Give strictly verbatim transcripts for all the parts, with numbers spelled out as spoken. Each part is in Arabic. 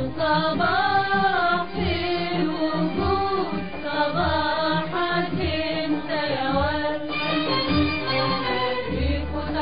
صباح في الوجود صباحك انت يا ورد يفوت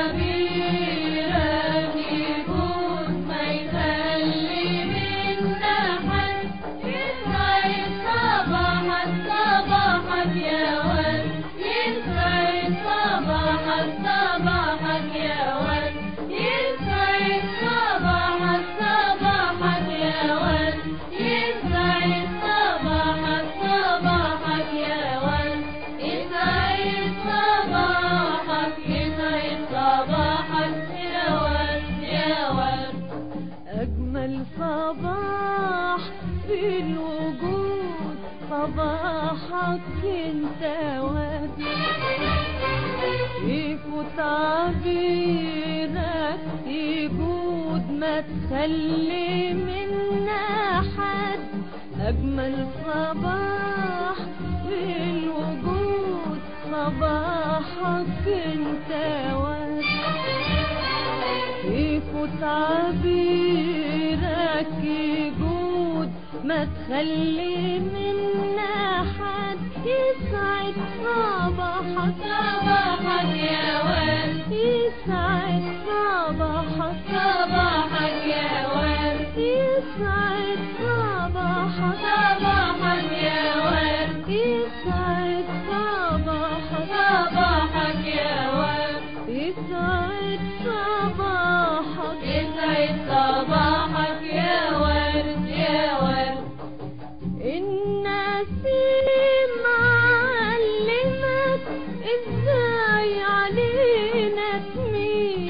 عبيرك يفوت ما يخلي منا حد يسعد صباحك صباحك يا ورد يسعد صباحك صباحك يا ورد يسعد صباحك صباحك يا ورد يسعد صباحك صباحك يا ورد يسعد صباحك يسعد صباحك يا ورد يا ورد أجمل صباح في الوجود صباحك انت ورد يفوت عبيرك يجود ما تخلي منا حد أجمل صباح في الوجود صباحك انت ورد يفوت عبيرك يجود ما تخلي منا حد يسعد صباحك صباحك يا ورد يسعد صباحك صباحك يا ورد يسعد صباحك صباحك يا ورد يسعد صباحك صباحك يا ورد يسعد صباحك يسعد صباحك يا ورد يا ورد النسيم معلمك ازاي علينا تميل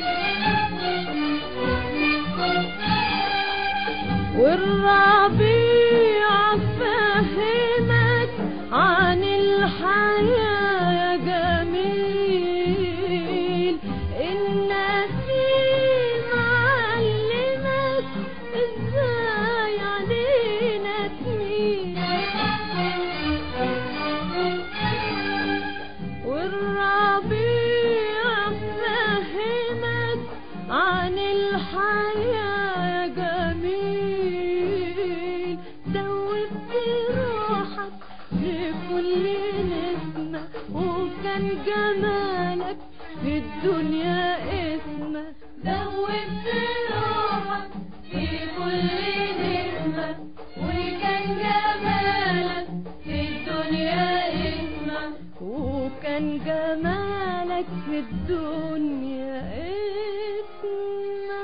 والربيع فهمك عن الحياة جميل النسيم علمك ازاي علينا تميل والربيع فهمك عن الحياة جميل دوبت روحك في كل نسمة وكان جمالك في الدنيا اسمه دوبت روحك في كل نسمة وكان جمالك في الدنيا اسمه وكان جمالك في الدنيا اسمه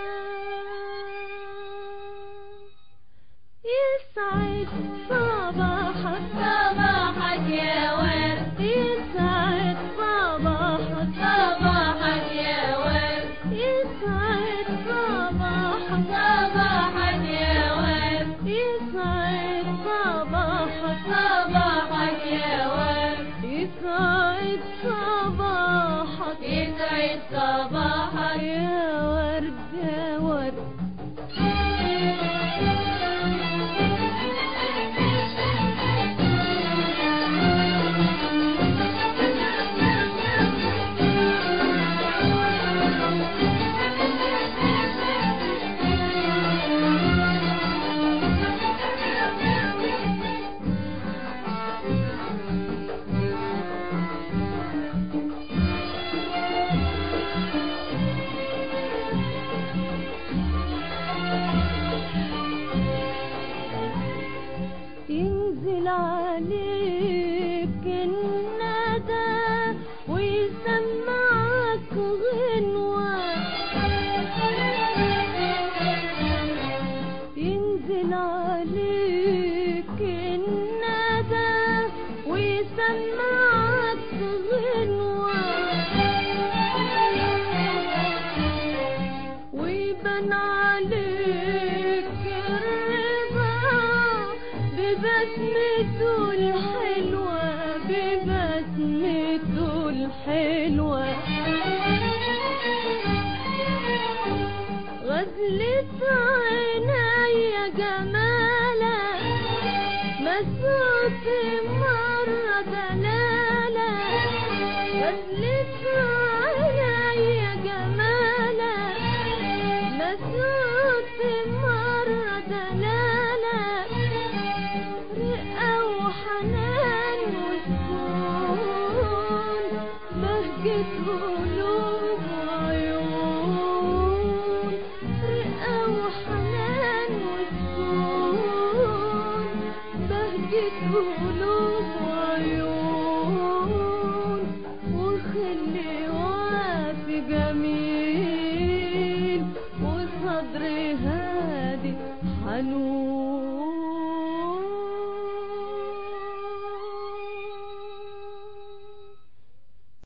يسعد صباحك صباحك يا ورد يسعد صباحك صباحك يا ورد يسعد صباحك صباحك يا ورد يسعد صباحك صباحك يا ورد يسعد صباحك يسعد صباحك يا ورد يا ورد ينزل عليك الندى ويسمعك غنوة ينزل عليك الندى ويسمعك غنوة ويبان عليك ببسمته الحلوة ببسمته الحلوة غزلت عيني جمالك مسوت مرة دلالة غزلت عيني جمالك مسوت مرة دلالة جميل وصدر هادي حنون